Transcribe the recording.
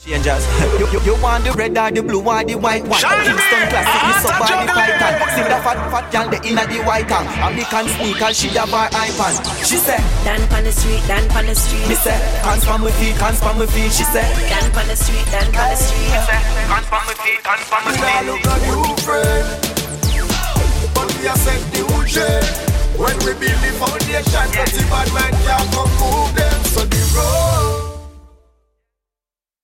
Changes. You want the red or the blue or the white one? Kingston classic, me so by the python. See the fat girl the inna the white tongue. American sneaker, she have her iPhone. She say, Dan on the street, Dan on the street. Me say, hands from my feet, hands from my feet. She say, Dan on the street, Dan on the street. Me say, hands from my feet, hands from my feet. We look at you, friend, but we are sent the Uche. When we build the foundation, that the bad man can't come move them. So the road